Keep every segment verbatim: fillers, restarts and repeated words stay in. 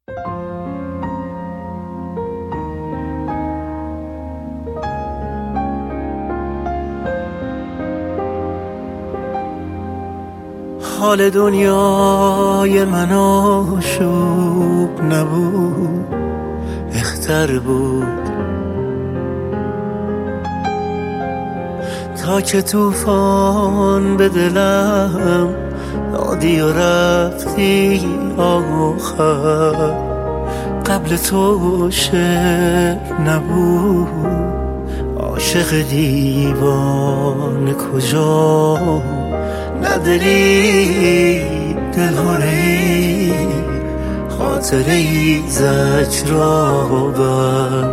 حال دنیای من آشوب نبود، بهتر بود تا که طوفان به دلم دادی و رفتی آخر. قبل تو شعر نبود، عاشق دیوانه کجا نداری دلهایی خاطره ای زجرآور.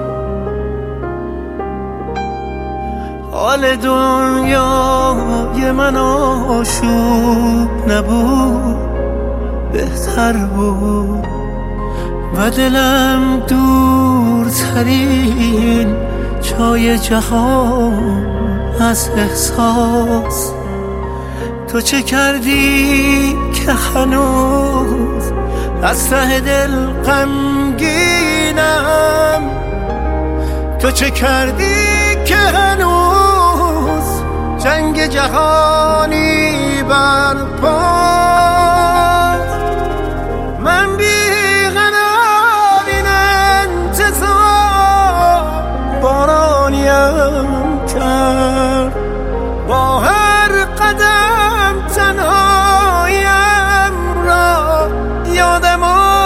حال دنیای من آشوب نبود، بهتر بود و دلم دورترین جای جهان از احساس. تو چه کردی که هنوز از ته دل غمگینم؟ تو چه کردی که هنوز جنگ جهانی برپاست؟ من بی‌قرار این انتظار بارانیم کرد، با هر قدم تنهایم را یادم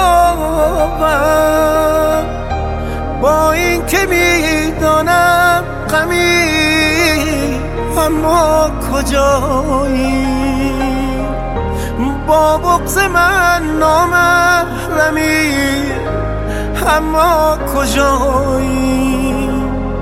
آورد. با این که میدانم غمی اما کجایی، با بغض من نامحرمی اما کجایی.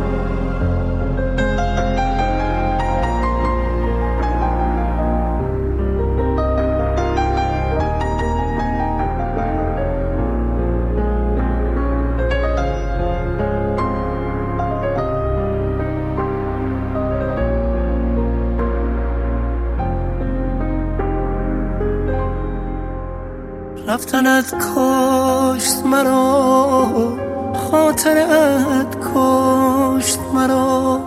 رفتنت کشت مرا، خاطرت کشت مرا.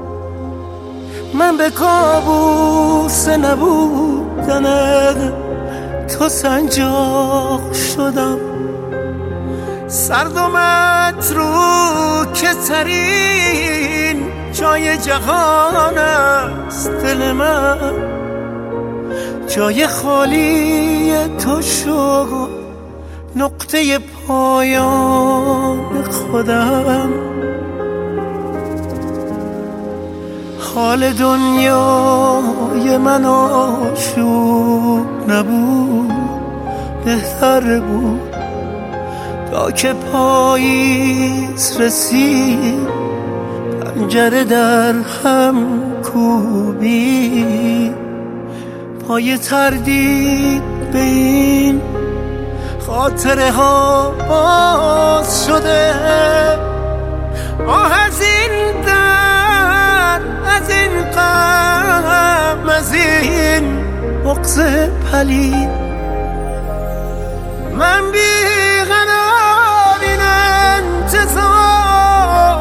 من به کابوس نبودنت تو سنجاق شدم. سرد و متروکه ترین جای جهان است دل من، جای خالی تو شد نقطه پایان خودم. حال دنیای من آشوب نبود، بهتر بود تا که پاییز رسید پنجره در هم کوبید. پای تردید به این خاطره ها باز شده. آه از این در، از این غم، از این بغض پلید. من بی‌قرار این انتظار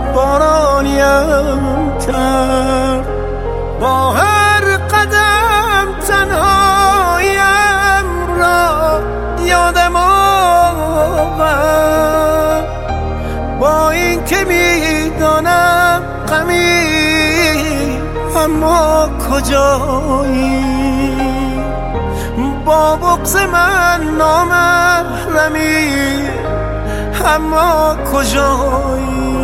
بارانیم کرد، با هر قدم تنهایم را یادم آورد. با این که میدانم غمی اما کجایی، با بغض من نامحرمی اما کجایی.